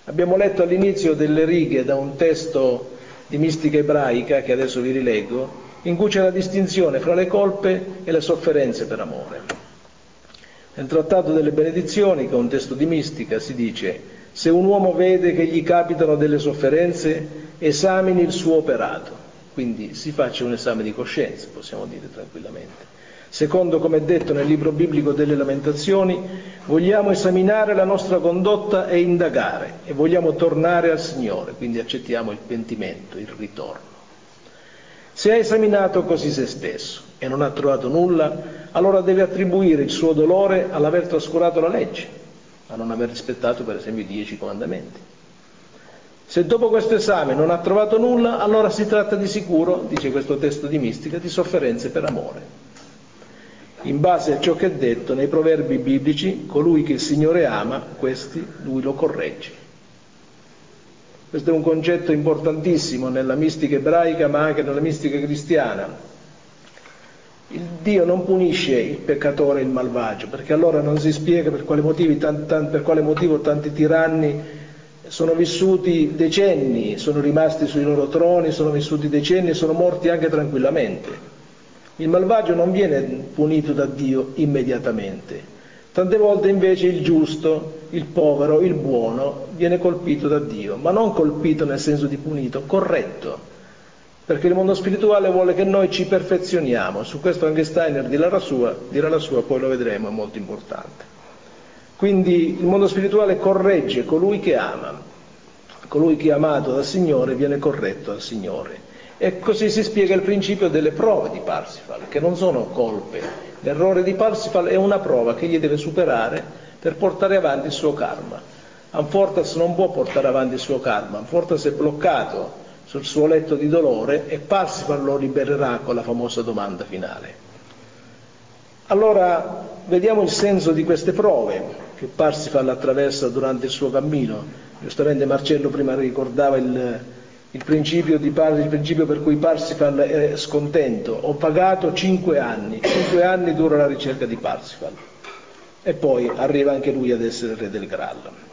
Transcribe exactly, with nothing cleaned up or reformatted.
Abbiamo letto all'inizio delle righe da un testo di mistica ebraica, che adesso vi rileggo, in cui c'è la distinzione fra le colpe e le sofferenze per amore. Nel Trattato delle Benedizioni, che è un testo di mistica, si dice: se un uomo vede che gli capitano delle sofferenze, esamini il suo operato. Quindi si faccia un esame di coscienza, possiamo dire tranquillamente. Secondo come è detto nel libro biblico delle Lamentazioni, vogliamo esaminare la nostra condotta e indagare, e vogliamo tornare al Signore, quindi accettiamo il pentimento, il ritorno. Se ha esaminato così se stesso e non ha trovato nulla, allora deve attribuire il suo dolore all'aver trascurato la legge, a non aver rispettato per esempio i dieci comandamenti. Se dopo questo esame non ha trovato nulla, allora si tratta di sicuro, dice questo testo di mistica, di sofferenze per amore. In base a ciò che è detto nei proverbi biblici, colui che il Signore ama, questi lui lo corregge. Questo è un concetto importantissimo nella mistica ebraica, ma anche nella mistica cristiana. Il Dio non punisce il peccatore e il malvagio, perché allora non si spiega per quale motivi, tan, tan, per quale motivo tanti tiranni sono vissuti decenni, sono rimasti sui loro troni, sono vissuti decenni e sono morti anche tranquillamente. Il malvagio non viene punito da Dio immediatamente. Tante volte invece il giusto, il povero, il buono viene colpito da Dio, ma non colpito nel senso di punito, corretto. Perché il mondo spirituale vuole che noi ci perfezioniamo. Su questo anche Steiner dirà la sua, dirà la sua, poi lo vedremo, è molto importante. Quindi il mondo spirituale corregge colui che ama. Colui che è amato dal Signore viene corretto dal Signore. E così si spiega il principio delle prove di Parsifal, che non sono colpe. L'errore di Parsifal è una prova che egli deve superare per portare avanti il suo karma. Amfortas non può portare avanti il suo karma, Amfortas è bloccato sul suo letto di dolore e Parsifal lo libererà con la famosa domanda finale. Allora vediamo il senso di queste prove che Parsifal attraversa durante il suo cammino. Giustamente Marcello prima ricordava il Il principio, di Par- il principio per cui Parsifal è scontento. Ho pagato cinque anni, cinque anni dura la ricerca di Parsifal e poi arriva anche lui ad essere il re del Graal.